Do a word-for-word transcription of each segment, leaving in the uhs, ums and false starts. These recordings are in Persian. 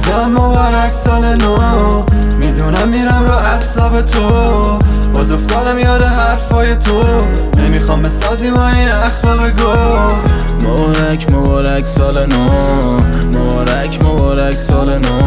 عزیزم مبارک سال نو، میدونم میرم رو اعصاب تو، باز افتادم یاد حرفای تو، نمیخوام بسازیم با این اخلاق گو. مبارک مبارک سال نو، مبارک مبارک سال نو،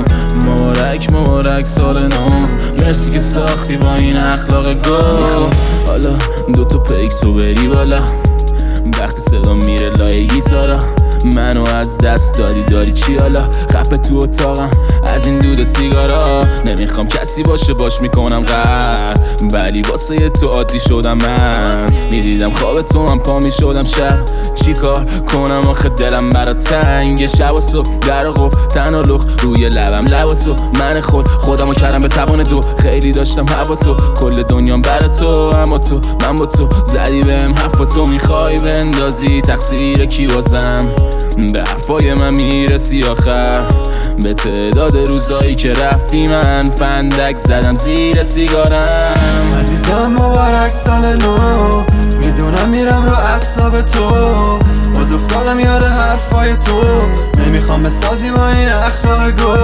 مبارک مبارک سال نو، مرسی که ساختی با این اخلاق گو. حالا دوتا پیک تو بری بالا، وقتی صدا میره لای گیتارا، منو از دست دادی داری چی حالا؟ خفه تو اتاقم از این دود سیگارا، نمیخوام کسی باشه باش میکنم قهر، ولی واسه تو عادی شدم. من میدیدم خواب تو هم پا میشدم شب، چی کار کنم آخه دلم برا تنگ، شب و صبح در و قفل تن و لخ روی لبم لب تو، من خود خودمو کردم به توان دو، خیلی داشتم هوا تو، کل دنیام برا تو، اما تو من با تو زدی بهم حرف و تو میخوای بندازی تقصیر کی واسم، به حرفای من میرسی آخر، به تعداد روزایی که رفتی من فندک زدم زیر سیگارم. عزیزم مبارک سال نو، میدونم میرم رو اعصاب تو، باز افتادم یاد حرفای تو، نمیخوام بسازی با این اخلاق گو.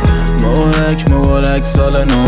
مبارک مبارک سال نو،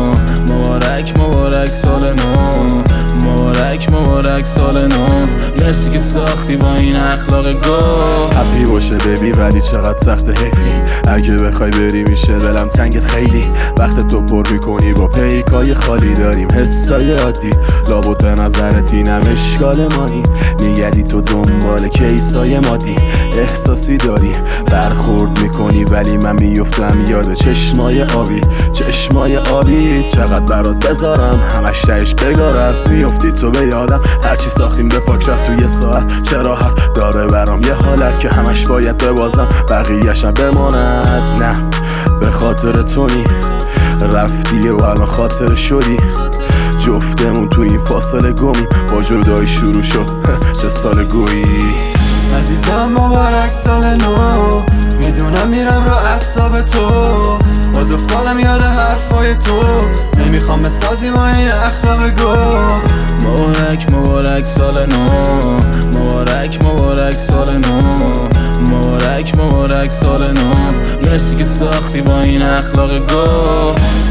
مبارک مبارک سال نو، مبارک مبارک سال نو، مرسی که ساختی با این اخلاق گو. هپی باشه بیبی ولی چقدر سخت حیفی، اگه بخوای بری میشه دلم تنگت خیلی، وقت تو پر میکنی با پیکای خالی، داریم حسای عادی لابد به نظرت اینم اشکال مانی، میگردی تو دنبال کیسای مادی، احساسی داری برخورد میکنی ولی من میفتم یاد چشمای آبی، چشمای آبی چقدر برات بذارم همش تهش بگارف، میفتی تو به یادم هرچی ساختیم به فاک رفت تو یه ساعت، چرا حق داره برام یه حالت که همش باید ببازم بقیه‌شم بماند، نه به خاطر تو نی رفتی و الان خاطر شدی، جفتمون تو این فاصله گمی با جدایی شروع شد چه سال گویی. عزیزم مبارک سال نو، میدونم میرم رو اعصاب تو، باز افتادم یاد حرفای تو، نمیخوام بسازی با این اخلاق گو. مبارک مبارک سال نو، مبارک مبارک سال نو، مبارک مبارک سال نو، مرسی که ساختی با این اخلاق گو.